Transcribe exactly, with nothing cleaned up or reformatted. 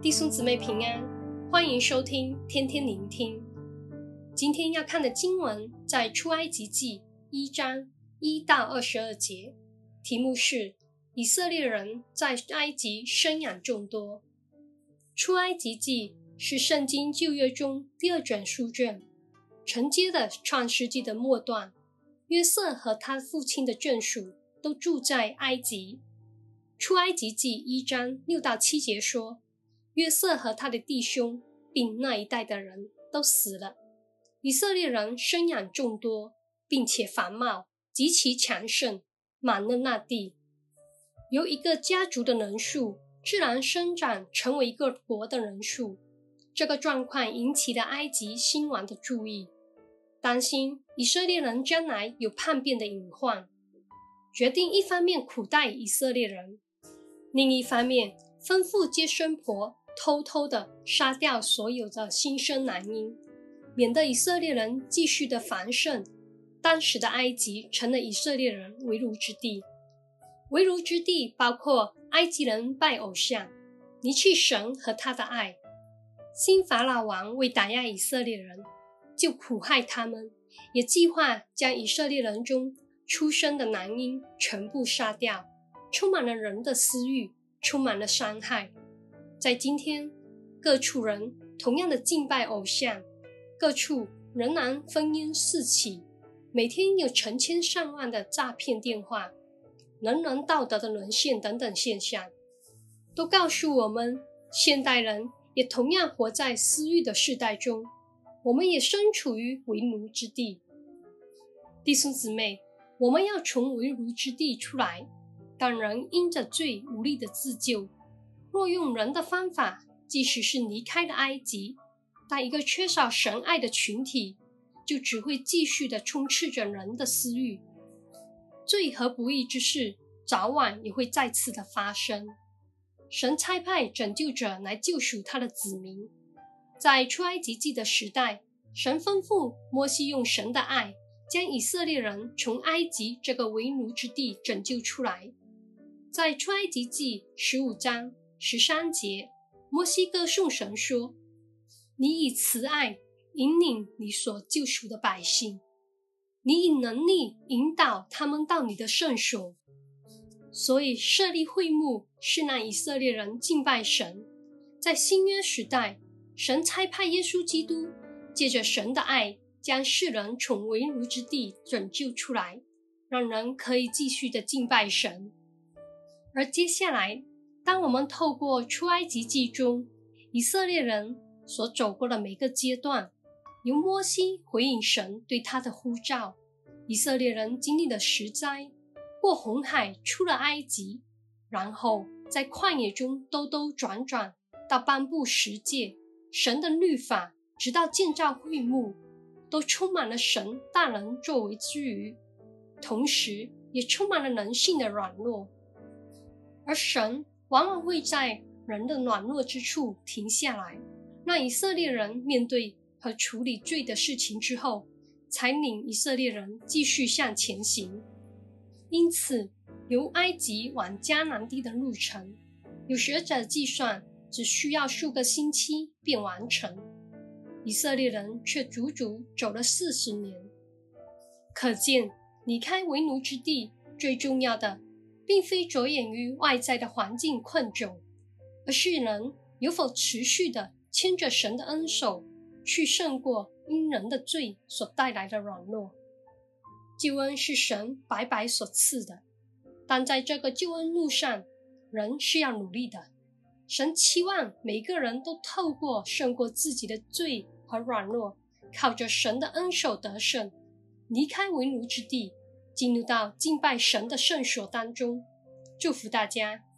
弟兄姊妹平安，欢迎收听天天聆听。今天要看的经文在出埃及记一章一到二十二节，题目是以色列人在埃及生养众多。出埃及记是圣经旧约中第二卷书卷，承接的创世纪的末段。约瑟和他父亲的眷属都住在埃及。出埃及记一章六到七节说，约瑟和他的弟兄并那一代的人都死了。以色列人生养众多，并且繁茂，极其强盛，满了那地。由一个家族的人数自然生长成为一个国的人数。这个状况引起了埃及新王的注意，担心以色列人将来有叛变的隐患，决定一方面苦待以色列人，另一方面吩咐接生婆偷偷地杀掉所有的新生男婴，免得以色列人继续的繁盛。当时的埃及成了以色列人为奴之地。为奴之地包括埃及人拜偶像，离弃神和他的爱。新法老王为打压以色列人，就苦害他们，也计划将以色列人中出生的男婴全部杀掉，充满了人的私欲，充满了伤害。在今天，各处人同样的敬拜偶像，各处仍然烽烟四起，每天有成千上万的诈骗电话，人人道德的沦陷等等现象，都告诉我们，现代人也同样活在私欲的世代中，我们也身处于为奴之地。弟兄姊妹，我们要从为奴之地出来，但人因着罪无力的自救。若用人的方法，即使是离开了埃及，但一个缺少神爱的群体，就只会继续的充斥着人的私欲。罪和不义之事，早晚也会再次的发生。神差派拯救者来救赎他的子民。在出埃及记的时代，神吩咐摩西用神的爱，将以色列人从埃及这个为奴之地拯救出来。在出埃及记十五章十三节，摩西歌颂神说，你以慈爱引领你所救赎的百姓，你以能力引导他们到你的圣所。所以设立会幕是让以色列人敬拜神。在新约时代，神差派耶稣基督，借着神的爱，将世人从为奴之地拯救出来，让人可以继续的敬拜神。而接下来，当我们透过出埃及记中以色列人所走过的每个阶段，由摩西回应神对他的呼召，以色列人经历了十灾，过红海出了埃及，然后在旷野中兜兜转转，到颁布十诫，神的律法，直到建造会幕，都充满了神大能作为之余，同时也充满了人性的软弱。而神往往会在人的软弱之处停下来，让以色列人面对和处理罪的事情之后，才领以色列人继续向前行。因此，由埃及往迦南地的路程，有学者计算只需要数个星期便完成，以色列人却足足走了四十年。可见，离开为奴之地最重要的，并非着眼于外在的环境困窘，而是人有否持续的牵着神的恩手，去胜过因人的罪所带来的软弱。救恩是神白白所赐的，但在这个救恩路上，人是要努力的。神期望每个人都透过胜过自己的罪和软弱，靠着神的恩手得胜，离开为奴之地，进入到敬拜神的圣所当中。祝福大家。